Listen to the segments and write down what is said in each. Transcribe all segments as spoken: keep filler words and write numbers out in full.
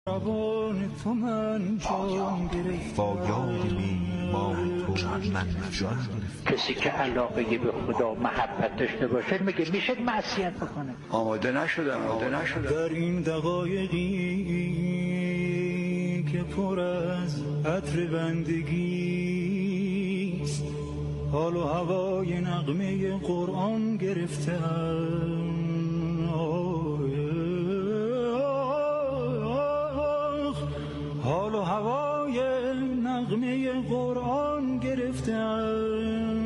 روان تو من جان گرفتم، با یاد میهمان تو من جان گرفتم. کسی که علاقه به خدا محبت داشته باشه میگه میشه معصیت بکنه. آماده نشدم آماده نشدم در این دقایقی که پر از عطر بندگی است، حال و هوای نغمه قرآن گرفتم. حال و هوای نغمه قرآن گرفتم.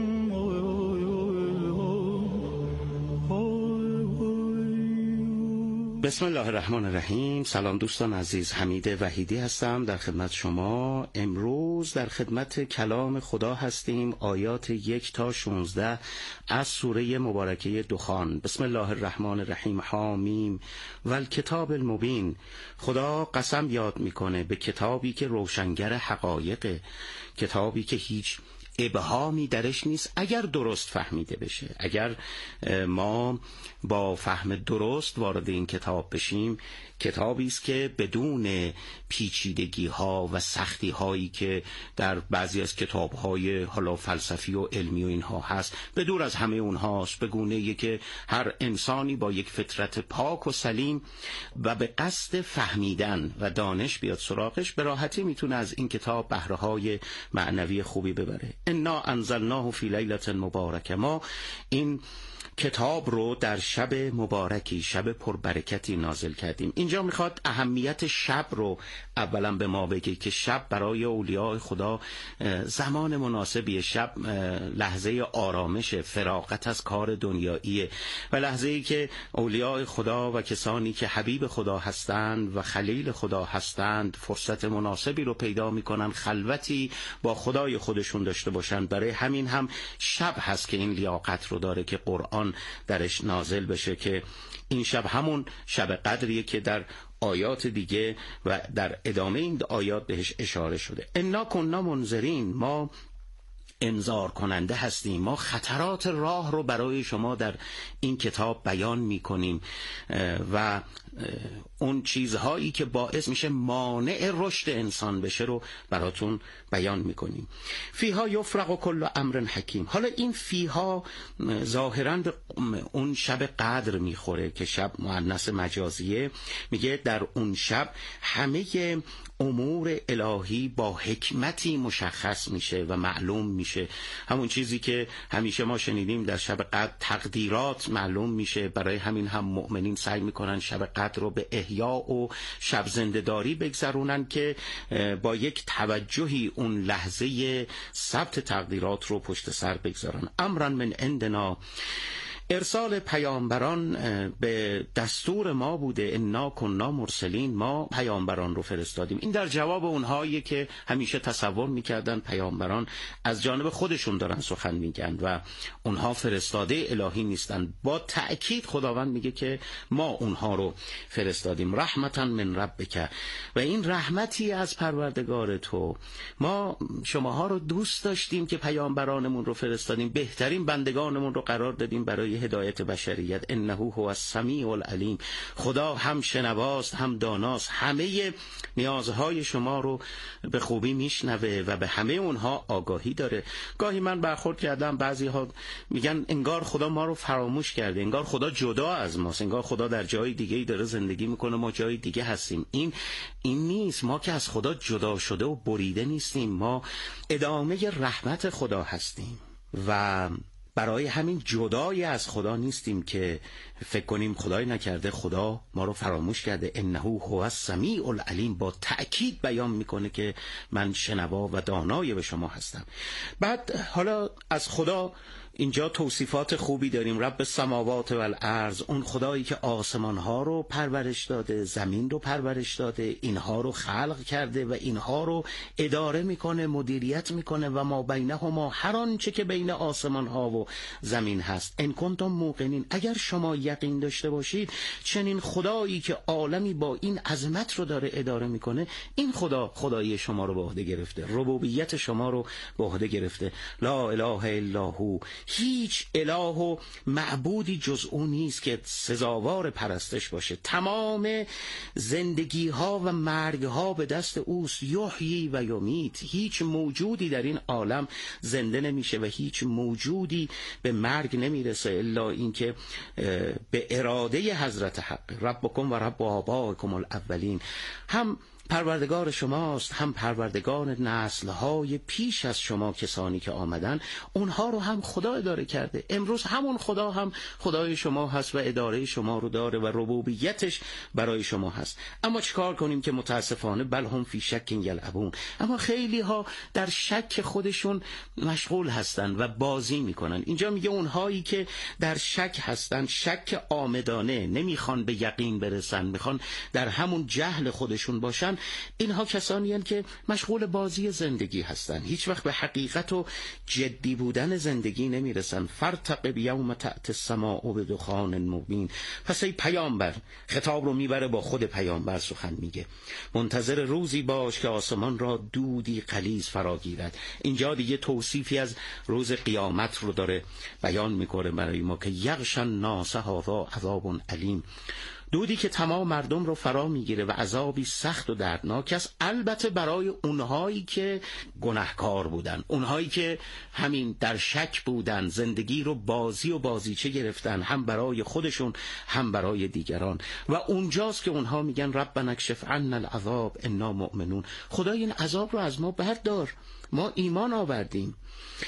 بسم الله الرحمن الرحیم. سلام دوستان عزیز، حمید وحیدی هستم در خدمت شما. امروز در خدمت کلام خدا هستیم، آیات یک تا شانزده از سوره مبارکه دخان. بسم الله الرحمن الرحیم. حامیم والکتاب المبین. خدا قسم یاد میکنه به کتابی که روشنگر حقایق، کتابی که هیچ ابهامی درش نیست اگر درست فهمیده بشه. اگر ما با فهم درست وارد این کتاب بشیم، کتابی است که بدون پیچیدگی ها و سختی هایی که در بعضی از کتاب های حالا فلسفی و علمی و اینها هست، بدور از همه اونهاست، به گونه‌ای که هر انسانی با یک فطرت پاک و سلیم و به قصد فهمیدن و دانش بیاد سراغش، به راحتی میتونه از این کتاب بهره های معنوی خوبی ببره. انا انزلناه فی لیلة مبارکه. ما این کتاب رو در شب مبارکی، شب پربرکتی نازل کردیم. اینجا میخواد اهمیت شب رو اولا به ما بگه که شب برای اولیاء خدا زمان مناسبیه. شب لحظه آرامش، فراغت از کار دنیاییه و لحظه‌ای که اولیاء خدا و کسانی که حبیب خدا هستند و خلیل خدا هستند فرصت مناسبی رو پیدا میکنن خلوتی با خدای خودشون داشته باشن. برای همین هم شب هست که این لیاقت رو داره که قرآن درش نازل بشه، که این شب همون شب قدریه که در آیات دیگه و در ادامه این آیات بهش اشاره شده. انا کنا منذرین. ما انذار کننده هستیم، ما خطرات راه رو برای شما در این کتاب بیان میکنیم و اون چیزهایی که باعث میشه مانع رشد انسان بشه رو براتون بیان میکنیم. فیها یفرق کل امر حکیم. حالا این فیها ظاهراً به اون شب قدر میخوره که شب مؤنث مجازیه. میگه در اون شب همه امور الهی با حکمتی مشخص میشه و معلوم میشه. همون چیزی که همیشه ما شنیدیم در شب قدر تقدیرات معلوم میشه. برای همین هم مؤمنین سعی میکنن شب قدر رو به احیا و شب زنده‌داری بگذرونن که با یک توجهی اون لحظه ثبت تقدیرات رو پشت سر بگذارن. امرا من عندنا. ارسال پیامبران به دستور ما بوده. انا کنا مرسلین. ما پیامبران رو فرستادیم. این در جواب اونهایی که همیشه تصور میکردن پیامبران از جانب خودشون دارن سخن میگن و اونها فرستاده الهی نیستن. با تأکید خداوند میگه که ما اونها رو فرستادیم. رحمتا من ربک. و این رحمتی از پروردگار تو. ما شماها رو دوست داشتیم که پیامبرانمون رو فرستادیم، بهترین بندگانمون رو قرار دادیم برای هدایت بشریت. انه هو السمیع العلیم. خدا هم شنواست هم داناست، همه نیازهای شما رو به خوبی میشنوه و به همه اونها آگاهی داره. گاهی من برخورد کردم، بعضی ها میگن انگار خدا ما رو فراموش کرده، انگار خدا جدا از ماست، انگار خدا در جای دیگه‌ای داره زندگی میکنه، ما جای دیگه هستیم. این این نیست. ما که از خدا جدا شده و بریده نیستیم، ما ادامه رحمت خدا هستیم و برای همین جدای از خدا نیستیم که فکر کنیم خدای نکرده خدا ما رو فراموش کرده. انه هو السمیع العلیم. با تأکید بیان میکنه که من شنوا و دانای به شما هستم. بعد حالا از خدا اینجا توصیفات خوبی داریم. رب السماوات و الارض. اون خدایی که آسمان ها رو پرورش داده، زمین رو پرورش داده، اینها رو خلق کرده و اینها رو اداره میکنه، مدیریت میکنه و ما بینهما، هر آنچه که بین آسمان ها و زمین هست. ان کنتم موقنین. اگر شما یقین داشته باشید چنین خدایی که عالمی با این عظمت رو داره اداره میکنه، این خدا خدایی شما رو به عهده گرفته، ربوبیت شما رو به عهده گرفته. لا اله الا هو. هیچ اله و معبودی جز او نیست که سزاوار پرستش باشه. تمام زندگی ها و مرگ ها به دست اوست. یحیی و یمیت. هیچ موجودی در این عالم زنده نمیشه و هیچ موجودی به مرگ نمیرسه الا اینکه به اراده حضرت حق. ربکم و رب آبائکم الاولین. هم پروردگار شماست، هم پروردگار نسل‌های پیش از شما، کسانی که آمدن اونها رو هم خدا اداره کرده. امروز همون خدا هم خدای شما هست و اداره شما رو داره و ربوبیتش برای شما هست. اما چیکار کنیم که متاسفانه بل هم فی شک یلعبون، اما خیلی ها در شک خودشون مشغول هستن و بازی میکنن. اینجا میگه اونهایی که در شک هستن، شک عامدانه، نمیخوان به یقین برسن، میخوان در همون جهل خودشون باشن، اینها کسانی هستند که مشغول بازی زندگی هستند، هیچ وقت به حقیقت و جدی بودن زندگی نمیرسن. فرتقب یوم تأتی السماء بدخان مبین. پس ای پیامبر، خطاب رو میبره با خود پیامبر سخن میگه، منتظر روزی باش که آسمان را دودی غلیظ فراگیرد. اینجا دیگه توصیفی از روز قیامت رو داره بیان میکنه برای ما که یغشی الناس هذا عذاب علیم، دودی که تمام مردم رو فرا میگیره و عذابی سخت و دردناک است. البته برای اونهایی که گناهکار بودن، اونهایی که همین در شک بودن، زندگی رو بازی و بازیچه گرفتن، هم برای خودشون هم برای دیگران. و اونجاست که اونها میگن ربنا اکشف عنا العذاب انا مؤمنون. خدای این عذاب رو از ما بردار، ما ایمان آوردیم.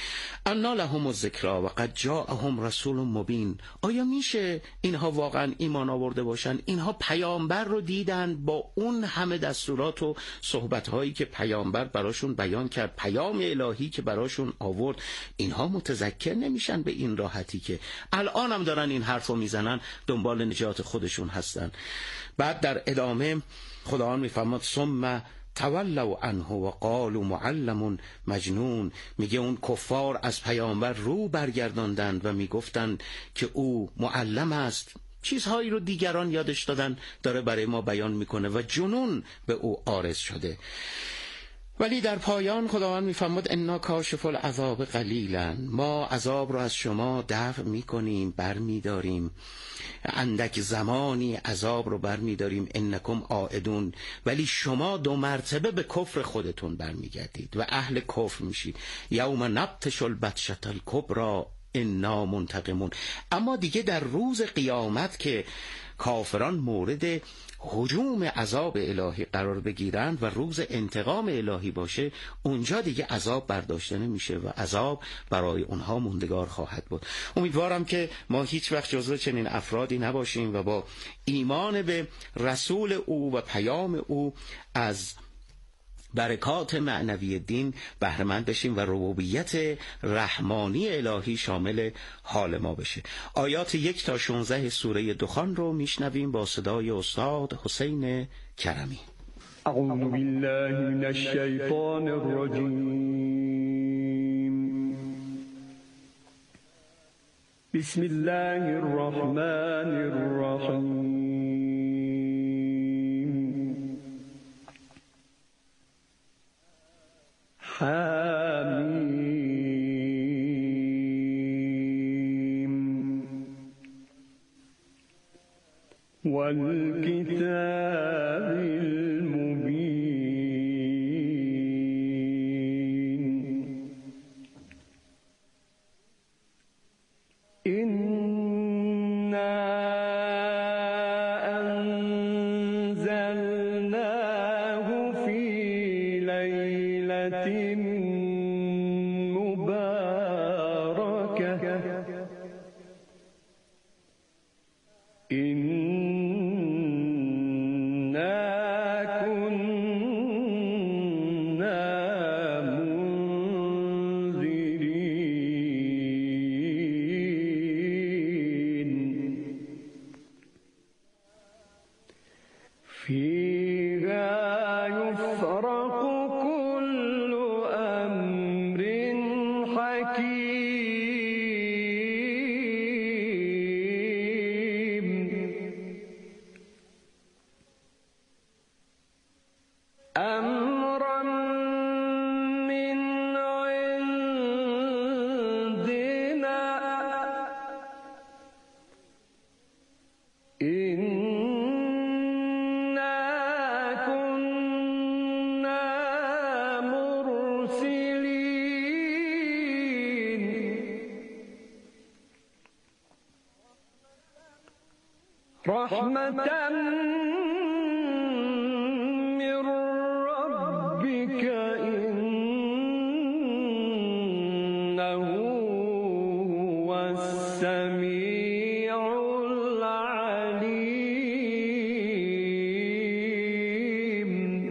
انا لهم الذکری و قد جاءهم رسول مبین. آیا میشه اینها واقعا ایمان آورده باشن؟ اینها پیامبر رو دیدن با اون همه دستورات و صحبت‌هایی که پیامبر براشون بیان کرد، پیام الهی که براشون آورد. اینها متذکر نمیشن به این راحتی که الان هم دارن این حرفو میزنن، دنبال نجات خودشون هستن. بعد در ادامه خداوند میفرماد ثم تولوا عنه و قالوا معلم مجنون. میگه اون کفار از پیامبر رو برگرداندند و میگفتند که او معلم است، چیزهایی رو دیگران یادش دادن داره برای ما بیان میکنه و جنون به او عارض شده. ولی در پایان خداوند میفرماد انا کاشف العذاب قلیلا، ما عذاب رو از شما دفع میکنیم، بر میداریم، اندک زمانی عذاب رو بر میداریم، انکم عائدون، ولی شما دو مرتبه به کفر خودتون برمیگردید و اهل کفر میشید. یوم نبطش البطشة الکبری انا منتقمون. اما دیگه در روز قیامت که کافران مورد هجوم عذاب الهی قرار بگیرند و روز انتقام الهی باشه، اونجا دیگه عذاب برداشته نمیشه و عذاب برای اونها موندگار خواهد بود. امیدوارم که ما هیچ وقت جزو چنین افرادی نباشیم و با ایمان به رسول او و پیام او از برکات معنوی دین بهره مند بشیم و ربوبیت رحمانی الهی شامل حال ما بشه. آیات یک تا شانزده سوره دخان رو میشنویم با صدای استاد حسین کرمی. اعوذ بالله من الشیطان الرجیم. بسم الله الرحمن الرحیم. حمیم والکتاب المبین انا انزلناه فی لیلة من عندنا رحمة من ربك إنه هو السميع العليم.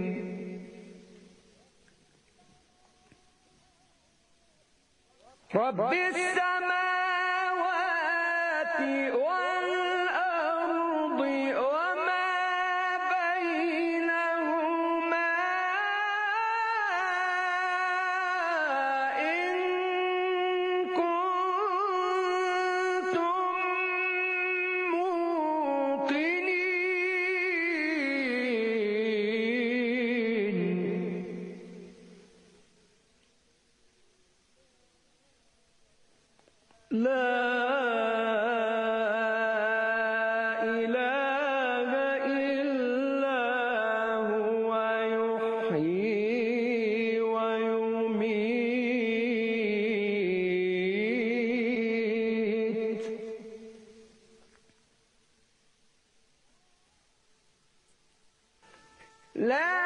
رب السماوات والأرض وما بينهما إن كنتم موقنين. لا إله إلا هو يحيي ويميت. لا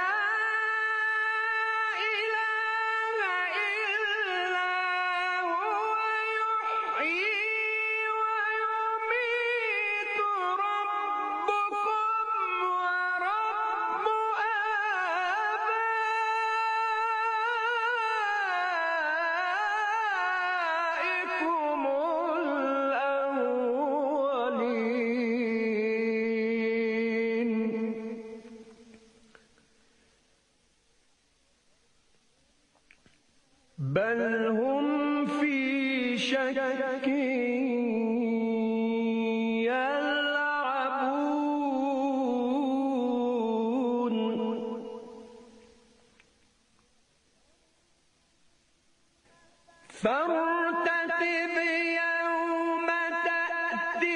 بل هم في شك يلعبون. فارتقب يوم تأتي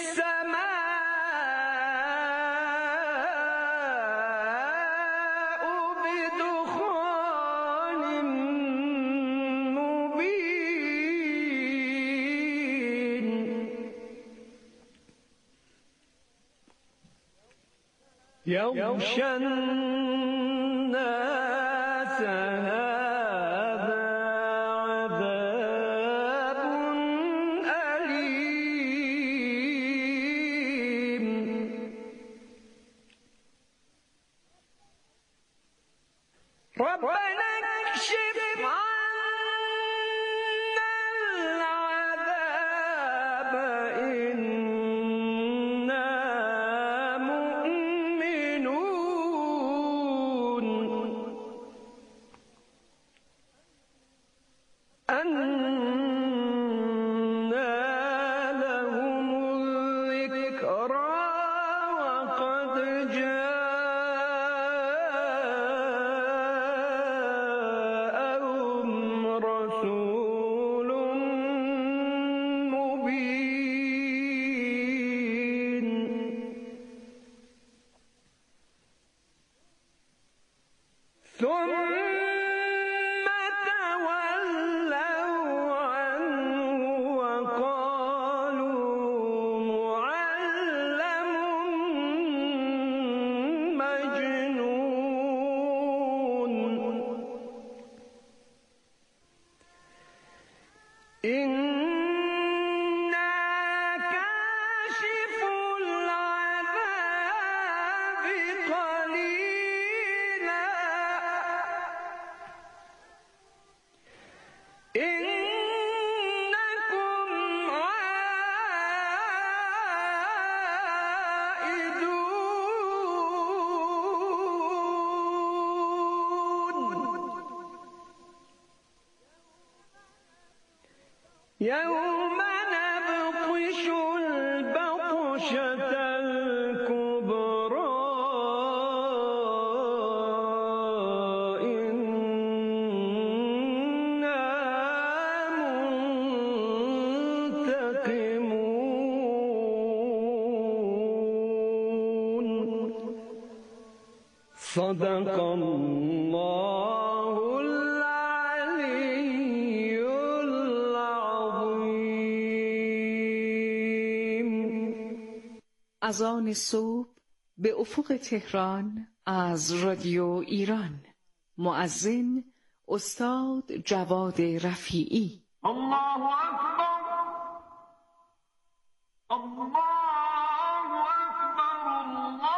السماء بدخان مبين. يغشى الناس هذا عذاب أليم. ربنا اكشف عنا العذاب إنا مؤمنون. أنى لهم الذكرى وقد جاءهم رسول مبين. ثم تولوا عنه وقالوا معلم مجنون. إنا كاشف العذاب قليلا إنكم عائدون. يوم نبطش البطشة الكبرى إنا منتقمون. صدق الله العلي العظيم. اذان صبح به افق تهران از رادیو ایران. مؤذن استاد جواد رفیعی. الله اکبر، الله اکبر، الله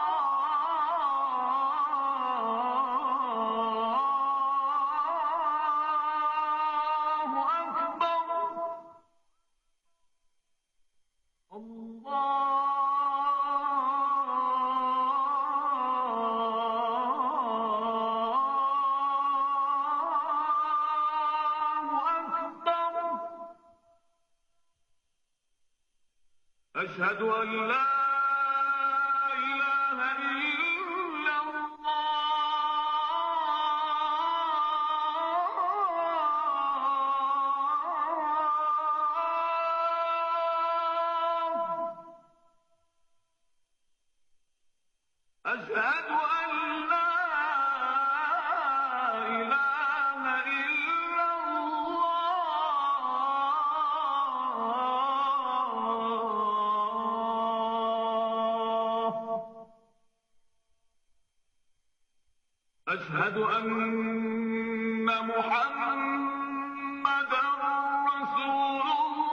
أشهد أن لا إله إلا الله. أشهد أن لا إله إلا الله. أشهد أن محمدًا رسول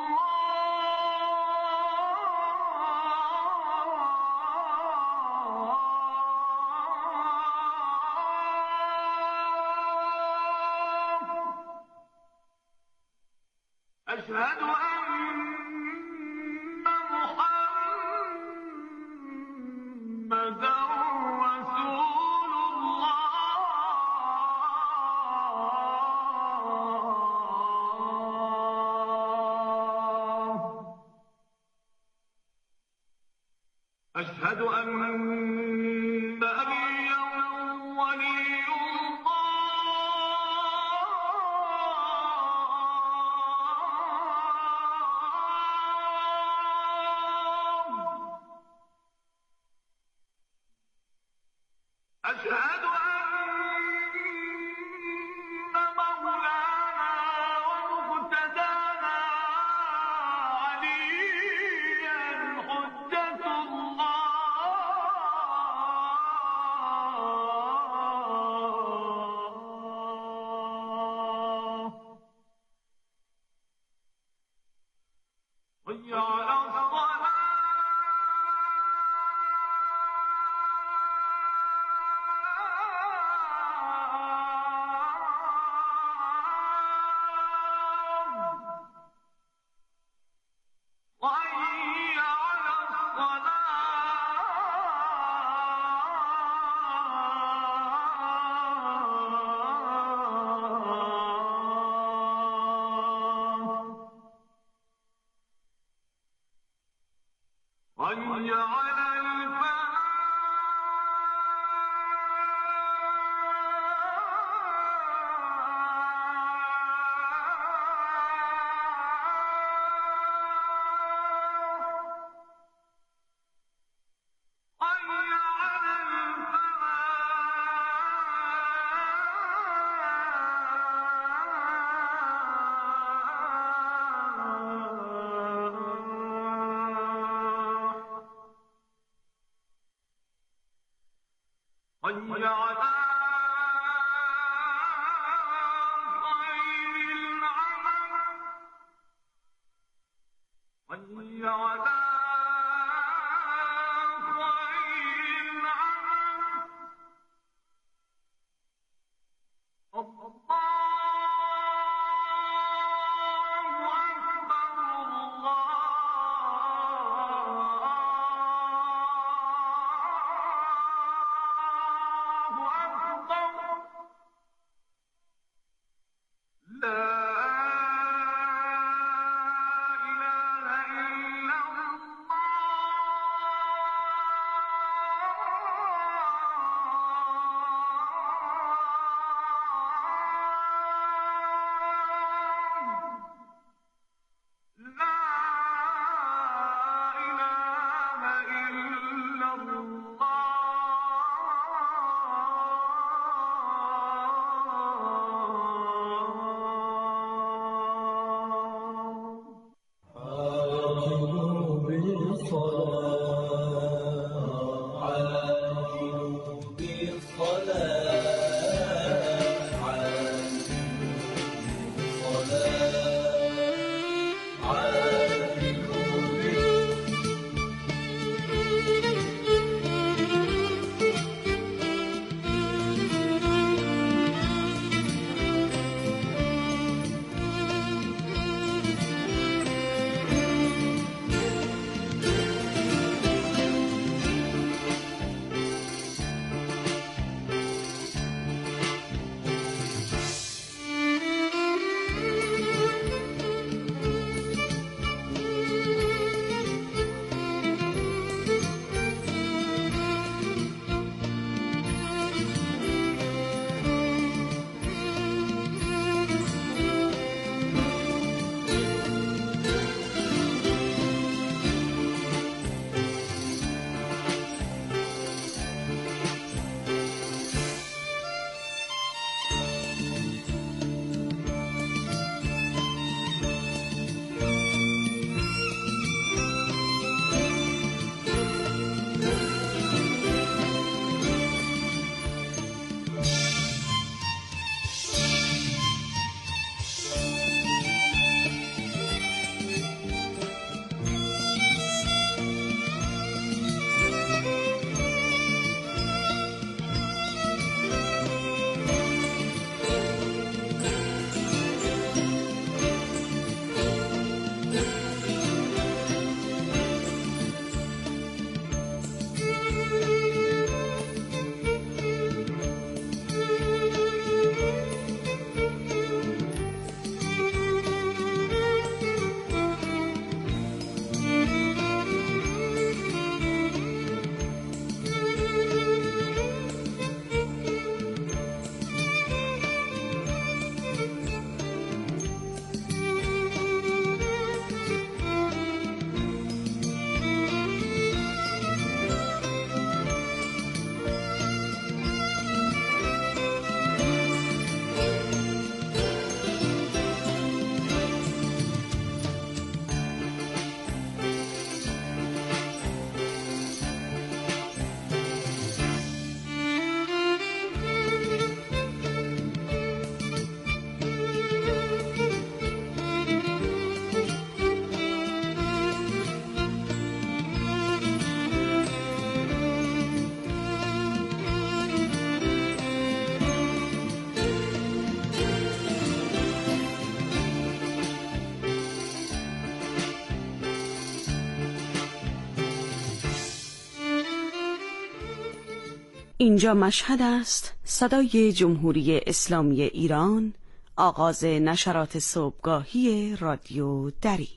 الله. أشهد أن محمدًا رسول الله. أشهد أن نبيًّا ولي الله. أشهد أن مولانا ومقتدانا عليا حجة الله. حي على الصلاة. حي على الصلاة. حي على الفلاح. حي على الفلاح. حي على خير العمل. حي على خير العمل. الله أكبر، الله اینجا مشهد است، صدای جمهوری اسلامی ایران، آغاز نشرات صبحگاهی رادیو دری.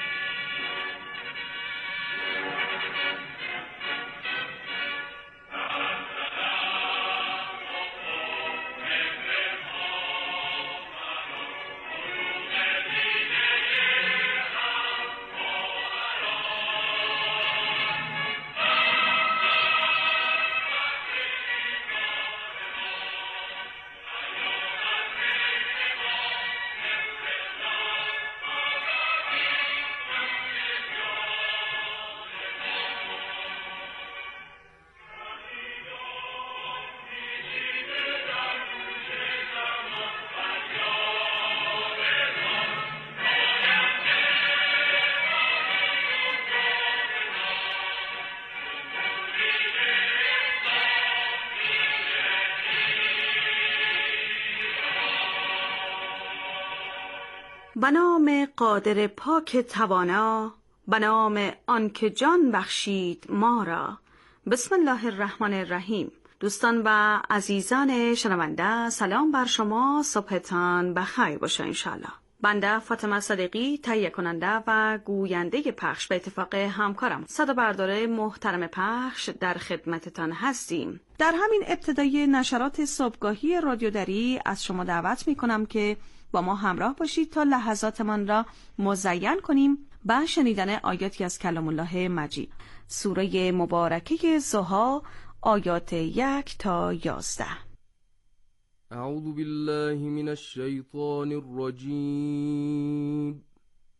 به نام قادر پاک توانا، به نام آنکه جان بخشید ما را. بسم الله الرحمن الرحیم. دوستان و عزیزان شنونده، سلام بر شما، صبحتان بخیر باشه انشالله. بنده فاطمه صدیقی، تهیه کننده و گوینده پخش به اتفاق همکارم صدا بردار محترم پخش در خدمتتان هستیم. در همین ابتدای نشرات صبحگاهی رادیو دری از شما دعوت می کنم که با ما همراه باشید تا لحظاتمان را مزین کنیم با شنیدن آیاتی از کلام الله مجید، سوره مبارکه ضحی، آیات یک تا یازده. اعوذ بالله من الشیطان الرجیم.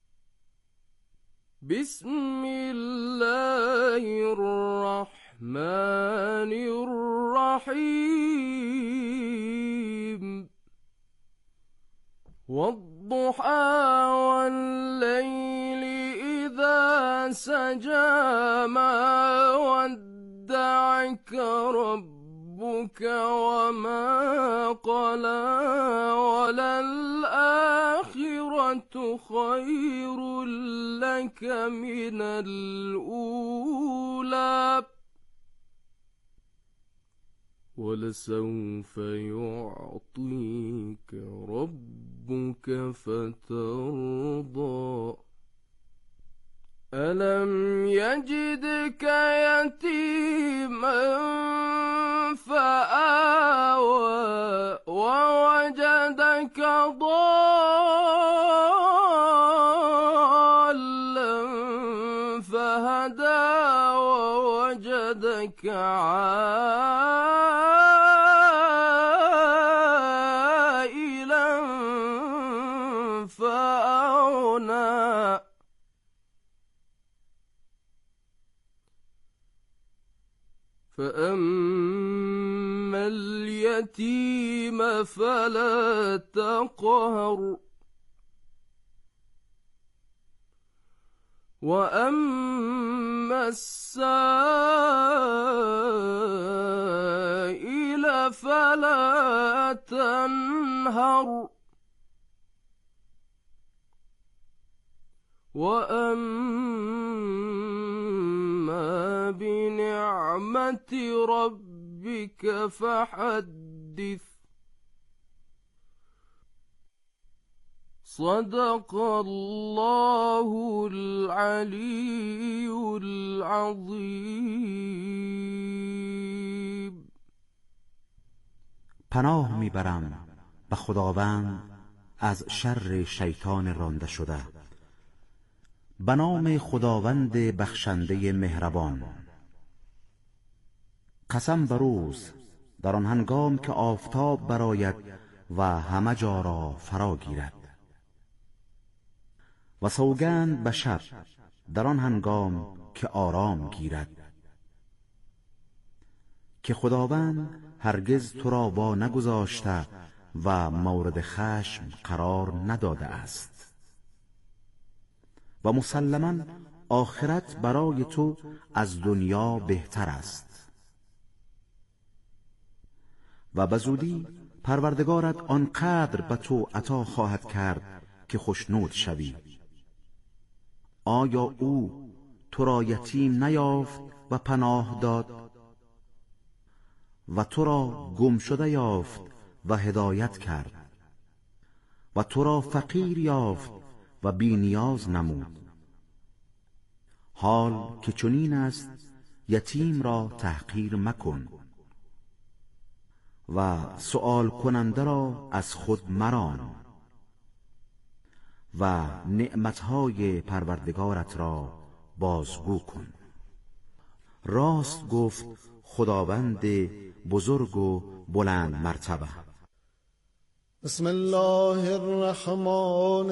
بسم الله الرحمن الرحیم. والضحى والليل إذا سجى ما ودعك ربك وما قلى وللآخرة خير لك من الأولى ولسوف يعطيك ربك فترضى. ألم يجدك يتيما فآوى ووجدك ضالا فهدى ووجدك عائلا فأغنى. فأما اليتيم فلا تقهر وأما السائل فلا تنهر وأما بنعمة ربك فحدث. صدق الله العلي العظيم. پناه میبرم به خداوند از شر شیطان رانده شده. به نام خداوند بخشنده مهربان. قسم به روز در آن هنگام که آفتاب براید و همه جا را فرا گیرد، و سوگند به شب در آن هنگام که آرام گیرد، که خداوند هرگز تو را با نگذاشته و مورد خشم قرار نداده است. و مسلماً آخرت برای تو از دنیا بهتر است. و به زودی پروردگارت آنقدر به تو عطا خواهد کرد که خوشنود شوی. آیا او تو را یتیم نیافت و پناه داد؟ و تو را گم شده یافت و هدایت کرد و تو را فقیر یافت و بی نیاز نمود. حال که چنین است یتیم را تحقیر مکن و سؤال کننده را از خود مران و نعمتهای پروردگارت را بازگو کن. راست گفت خداوند بزرگ و بلند مرتبه. بسم الله الرحمن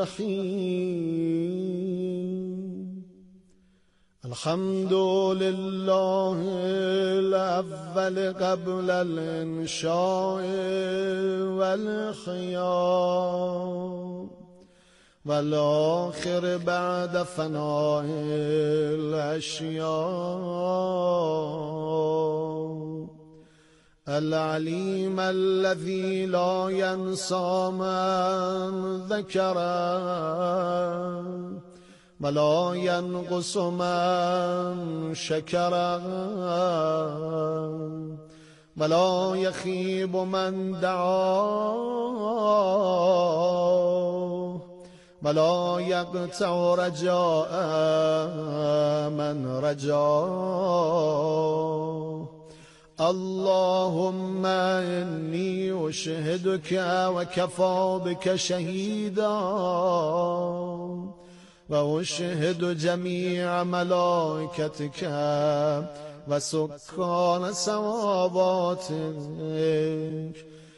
الرحیم. الحمد لله الاول قبل الانشاء والخیام والآخر بعد فناء الاشیاء. العليم الذي لا ينسى من ذكره ولا ينقص من شكره ولا يخيب من دعاه ولا يقطع رجاء من رجاه. اللهم إني أشهدك وكفى بك شهيدا وأشهد جميع ملائكتك وسكان سماواتك